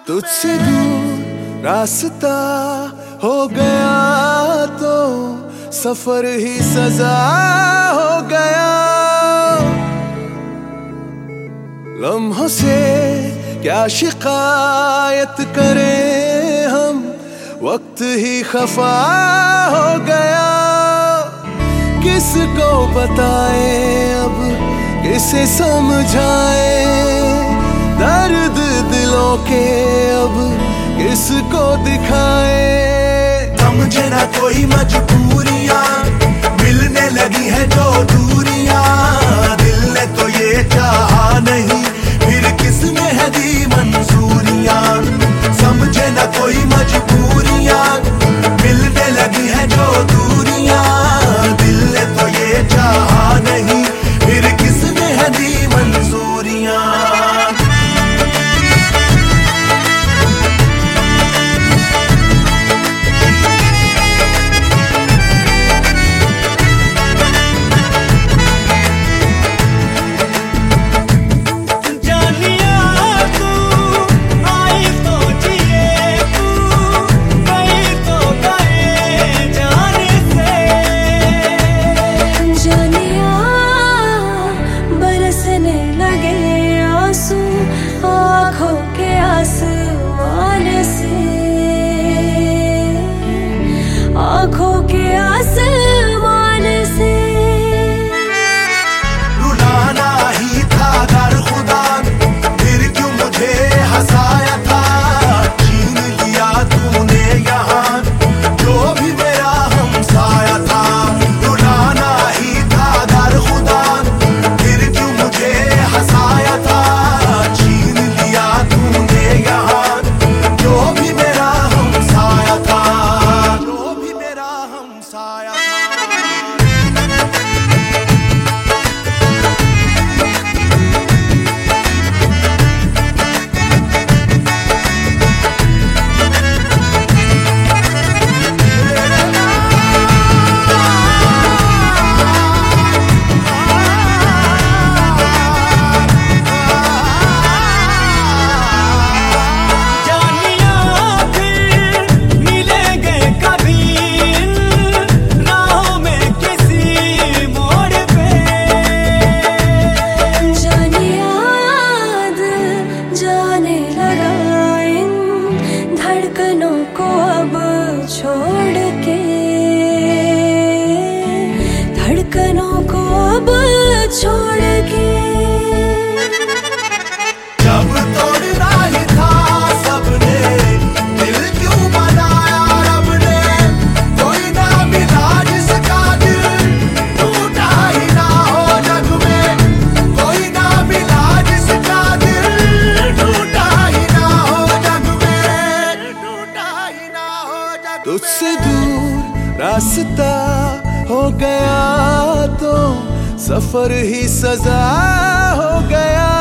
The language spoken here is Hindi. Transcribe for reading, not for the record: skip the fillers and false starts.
तुझसे दूर रास्ता हो गया तो सफर ही सजा हो गया। लम्हों से क्या शिकायत करें हम, वक्त ही खफा हो गया। किसको बताए अब, किसे समझाए, दर्द दिलों के अब किसको दिखाए। समझे ना कोई मजबूरियां, मिलने लगी है जो दूरियां। दिल ने तो ये चाहा नहीं, फिर किसने है दी मंजूरियां। समझे ना कोई मजबूरियां, मिलने लगी है जो दूरियां। दिल ने तो ये चाहा नहीं, फिर किसने है दी मंजूरियां। धड़कनों को अब छोड़ के जब तोड़ना ही था सबने, दिल क्यों बनाया रब ने। कोई ना मिला जिसका दिल टूटा ही ना हो जग में। कोई ना मिला जिसका दिल टूटा ही ना हो जग में। टूटा ही ना हो जग में। तुझसे दूर रास्ता हो गया तो सफर ही सजा हो गया।